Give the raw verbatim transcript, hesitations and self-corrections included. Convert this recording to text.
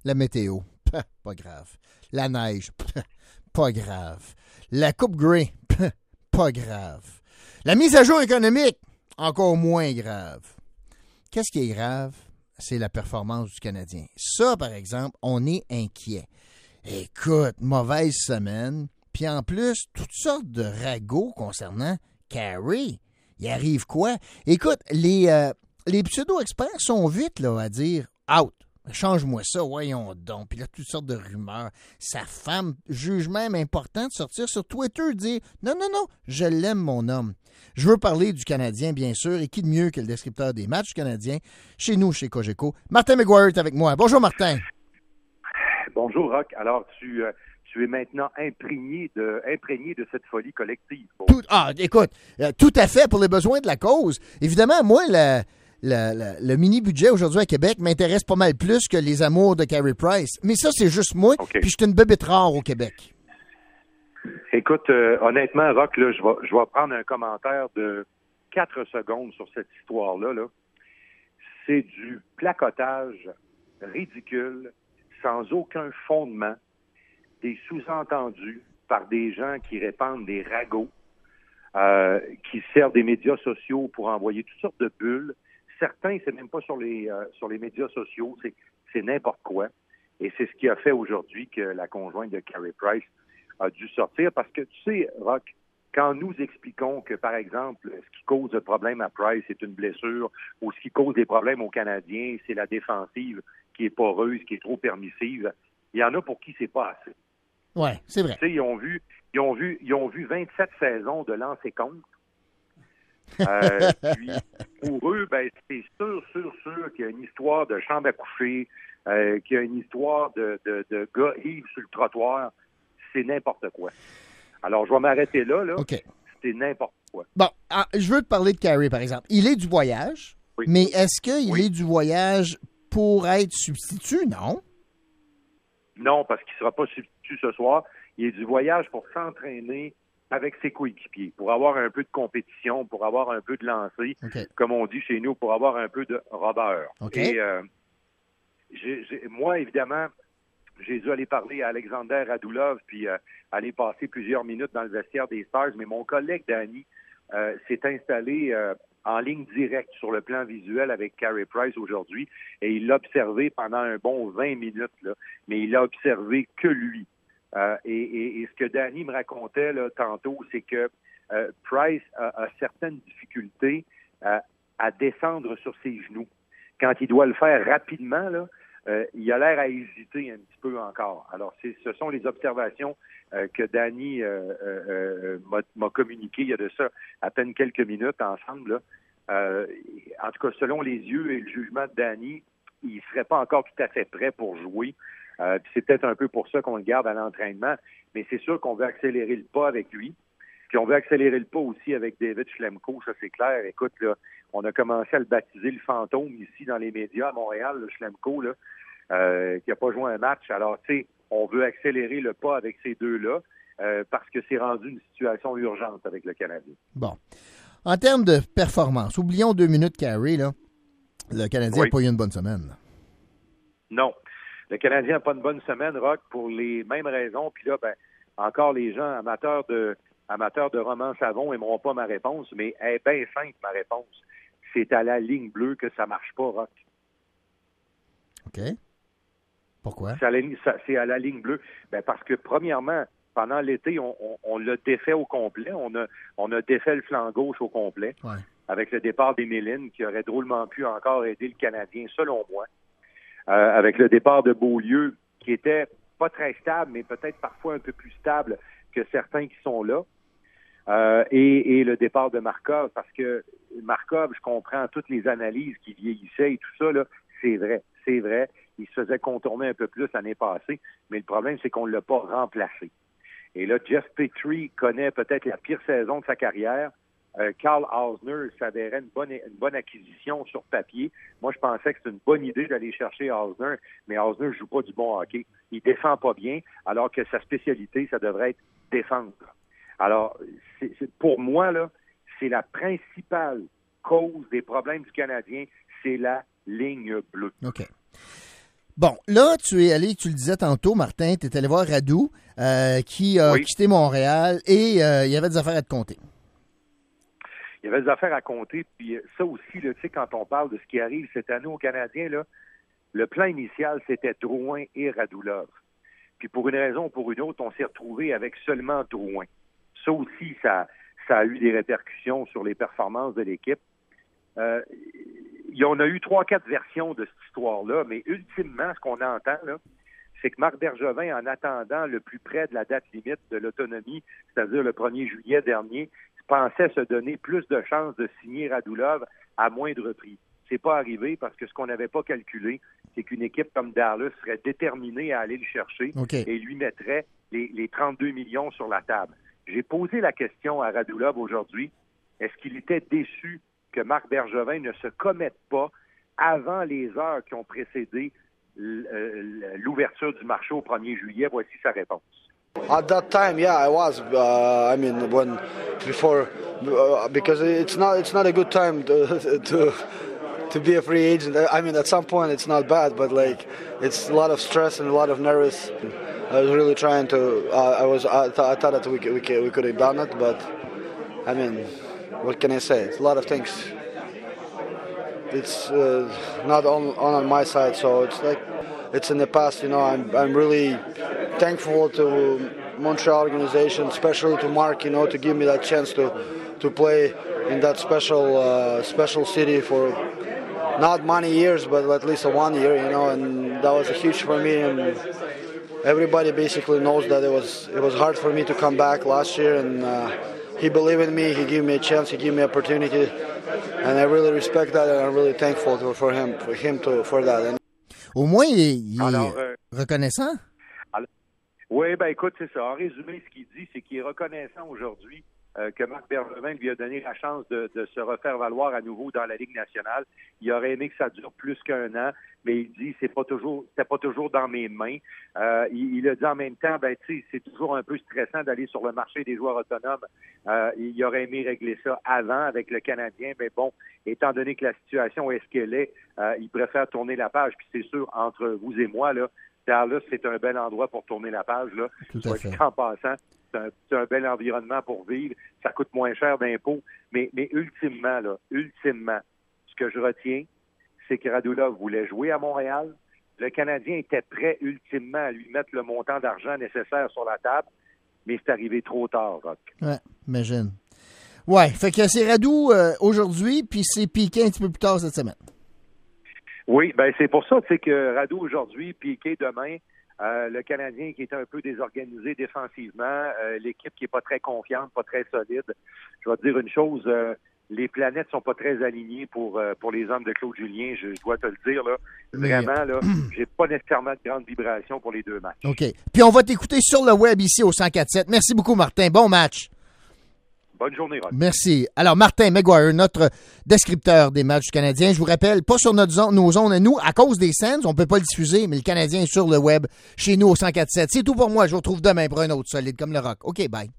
La météo, pas grave. La neige, pas grave. La coupe Grey, pas grave. La mise à jour économique, encore moins grave. Qu'est-ce qui est grave? C'est la performance du Canadien. Ça, par exemple, on est inquiet. Écoute, mauvaise semaine, puis en plus, toutes sortes de ragots concernant Carey. Il arrive quoi? Écoute, les, euh, les pseudo-experts sont vite là, à dire « out ». Change-moi ça, voyons donc. Puis là, toutes sortes de rumeurs. Sa femme juge même important de sortir sur Twitter, dire « Non, non, non, je l'aime, mon homme ». Je veux parler du Canadien, bien sûr, et qui de mieux que le descripteur des matchs canadiens, chez nous, chez Cogeco. Martin McGuire est avec moi. Bonjour, Martin. Bonjour, Roch. Alors, tu, euh, tu es maintenant imprégné de, imprégné de cette folie collective. Tout, ah, écoute, euh, tout à fait pour les besoins de la cause. Évidemment, moi, la... Le, le, le mini-budget aujourd'hui à Québec m'intéresse pas mal plus que les amours de Carey Price. Mais ça, c'est juste moi, okay. Puis je suis une bébête rare au Québec. Écoute, euh, honnêtement, Roch, là, je vais, je vais prendre un commentaire de quatre secondes sur cette histoire-là. Là. C'est du placotage ridicule, sans aucun fondement, des sous-entendus par des gens qui répandent des ragots, euh, qui servent des médias sociaux pour envoyer toutes sortes de bulles. Certains, c'est même pas sur les euh, sur les médias sociaux, c'est, c'est n'importe quoi. Et c'est ce qui a fait aujourd'hui que la conjointe de Carey Price a dû sortir. Parce que, tu sais, Roch, quand nous expliquons que, par exemple, ce qui cause le problème à Price, c'est une blessure, ou ce qui cause des problèmes aux Canadiens, c'est la défensive qui est poreuse, qui est trop permissive, il y en a pour qui c'est pas assez. Oui, c'est vrai. Tu sais, ils ont vu, ils ont vu, ils ont vu vingt-sept saisons de lancer contre. euh, puis, pour eux, ben, c'est sûr, sûr, sûr qu'il y a une histoire de chambre à coucher, euh, qu'il y a une histoire de, de, de gars ivres sur le trottoir. C'est n'importe quoi. Alors, je vais m'arrêter là, là. OK. C'est n'importe quoi. Bon, ah, je veux te parler de Carey, par exemple. Il est du voyage, oui. Mais est-ce qu'il oui. est du voyage pour être substitut? Non. Non, parce qu'il ne sera pas substitut ce soir. Il est du voyage pour s'entraîner avec ses coéquipiers, pour avoir un peu de compétition, pour avoir un peu de lancer, okay. Comme on dit chez nous, pour avoir un peu de robeur. Okay. Et euh, j'ai, j'ai, moi, évidemment, j'ai dû aller parler à Alexander Radulov, puis euh, aller passer plusieurs minutes dans le vestiaire des Stars, mais mon collègue Danny euh, s'est installé euh, en ligne directe sur le plan visuel avec Carey Price aujourd'hui, et il l'a observé pendant un bon vingt minutes, là, mais il l'a observé que lui. Euh, et, et, et ce que Danny me racontait là, tantôt, c'est que euh, Price a, a certaines difficultés euh, à descendre sur ses genoux. Quand il doit le faire rapidement, là, euh, il a l'air à hésiter un petit peu encore. Alors, c'est, ce sont les observations euh, que Danny euh, euh, m'a, m'a communiquées il y a de ça à peine quelques minutes ensemble. Là. Euh, en tout cas, selon les yeux et le jugement de Danny, il ne serait pas encore tout à fait prêt pour jouer. Euh, puis c'est peut-être un peu pour ça qu'on le garde à l'entraînement, mais c'est sûr qu'on veut accélérer le pas avec lui. Puis on veut accélérer le pas aussi avec David Schlemko, ça c'est clair. Écoute, là, on a commencé à le baptiser le fantôme ici dans les médias à Montréal, le Schlemko, là, euh, qui n'a pas joué un match. Alors, tu sais, on veut accélérer le pas avec ces deux-là euh, parce que c'est rendu une situation urgente avec le Canadien. Bon. En termes de performance, oublions deux minutes Carey, là. Le Canadien n'a oui. pas eu une bonne semaine. Non. Le Canadien n'a pas une bonne semaine, Roch, pour les mêmes raisons. Puis là, ben, encore les gens amateurs de amateurs de romans savon n'aimeront pas ma réponse, mais elle est bien simple, ma réponse. C'est à la ligne bleue que ça marche pas, Roch. OK. Pourquoi? C'est à la, c'est à la ligne bleue. Ben parce que, premièrement, pendant l'été, on, on, on l'a défait au complet. On a, on a défait le flanc gauche au complet. Ouais. Avec le départ d'Emeline, qui aurait drôlement pu encore aider le Canadien, selon moi. Euh, avec le départ de Beaulieu, qui était pas très stable, mais peut-être parfois un peu plus stable que certains qui sont là. Euh, et, et le départ de Markov, parce que Markov, je comprends toutes les analyses qui vieillissaient et tout ça, là, c'est vrai, c'est vrai. Il se faisait contourner un peu plus l'année passée, mais le problème, c'est qu'on ne l'a pas remplacé. Et là, Jeff Petrie connaît peut-être la pire saison de sa carrière. Euh, Carl Hausner s'avérait une bonne, une bonne acquisition sur papier. Moi, je pensais que c'était une bonne idée d'aller chercher Hausner, mais Hausner ne joue pas du bon hockey. Il défend pas bien, alors que sa spécialité, ça devrait être défendre. Alors, c'est, c'est, pour moi, là, c'est la principale cause des problèmes du Canadien, c'est la ligne bleue. OK. Bon, là, tu es allé, tu le disais tantôt, Martin, tu es allé voir Radu, euh, qui a oui. quitté Montréal et euh, il y avait des affaires à te compter. Il y avait des affaires à compter, puis ça aussi, là, tu sais, quand on parle de ce qui arrive cette année aux Canadiens, là, le plan initial, c'était Drouin et Radulov. Puis pour une raison ou pour une autre, on s'est retrouvé avec seulement Drouin. Ça aussi, ça, ça a eu des répercussions sur les performances de l'équipe. Euh, on a eu trois, quatre versions de cette histoire-là, mais ultimement, ce qu'on entend, là, c'est que Marc Bergevin, en attendant le plus près de la date limite de l'autonomie, c'est-à-dire le premier juillet dernier, pensait se donner plus de chances de signer Radulov à moindre prix. C'est pas arrivé parce que ce qu'on n'avait pas calculé, c'est qu'une équipe comme Dallas serait déterminée à aller le chercher okay. et lui mettrait les, les trente-deux millions sur la table. J'ai posé la question à Radulov aujourd'hui. Est-ce qu'il était déçu que Marc Bergevin ne se commette pas avant les heures qui ont précédé l'ouverture du marché au premier juillet? Voici sa réponse. At that time, yeah, I was. Uh, I mean, when before, uh, because it's not it's not a good time to, to to be a free agent. I mean, at some point it's not bad, but like it's a lot of stress and a lot of nervous. I was really trying to. Uh, I was. I, th- I thought that we could, we could, we could have done it, but I mean, what can I say? It's a lot of things. It's uh, not on, on on my side, so it's like it's in the past. You know, I'm I'm really thankful to Montreal organization, especially to Mark, you know, to give me that chance to to play in that special uh, special city for not many years, but at least a one year, you know, and that was a huge for me. And everybody basically knows that it was it was hard for me to come back last year, and uh, he believed in me. He gave me a chance. He gave me an opportunity, and I really respect that, and I'm really thankful to, for him for him to for that. And Au moins, il, il Alors, est euh, reconnaissant. Oui, ben écoute, c'est ça. En résumé, ce qu'il dit, c'est qu'il est reconnaissant aujourd'hui euh, que Marc Bergevin lui a donné la chance de, de se refaire valoir à nouveau dans la Ligue nationale. Il aurait aimé que ça dure plus qu'un an, mais il dit c'est pas toujours, c'était pas toujours dans mes mains. Euh, il, il a dit en même temps, ben tu sais, c'est toujours un peu stressant d'aller sur le marché des joueurs autonomes. Euh, il aurait aimé régler ça avant avec le Canadien, mais bon, étant donné que la situation est ce qu'elle est, euh, il préfère tourner la page. Puis c'est sûr, entre vous et moi, là, Dallas, c'est un bel endroit pour tourner la page, là. Tout à fait. En passant, c'est un, c'est un bel environnement pour vivre. Ça coûte moins cher d'impôts. Mais, mais ultimement, là, ultimement, ce que je retiens, c'est que Radulov voulait jouer à Montréal. Le Canadien était prêt, ultimement, à lui mettre le montant d'argent nécessaire sur la table. Mais c'est arrivé trop tard, Rock. Ouais, imagine. Ouais, fait que c'est Radou euh, aujourd'hui, puis c'est Piqué un petit peu plus tard cette semaine. Oui, ben c'est pour ça, tu sais, que Radou aujourd'hui, Piqué demain, euh, le Canadien qui est un peu désorganisé défensivement, euh, l'équipe qui est pas très confiante, pas très solide. Je vais te dire une chose, euh, les planètes sont pas très alignées pour euh, pour les hommes de Claude Julien, je, je dois te le dire, là. Vraiment, là, j'ai pas nécessairement de grandes vibrations pour les deux matchs. OK. Puis on va t'écouter sur le web ici au cent quatre sept. Merci beaucoup, Martin. Bon match. Bonne journée, Rock. Merci. Alors, Martin Maguire, notre descripteur des matchs du Canadien. Je vous rappelle, pas sur notre zone, nos zones à nous, à cause des Sens, on ne peut pas le diffuser, mais le Canadien est sur le web, chez nous au cent quatre sept. C'est tout pour moi. Je vous retrouve demain pour un autre solide comme le Rock. OK, bye.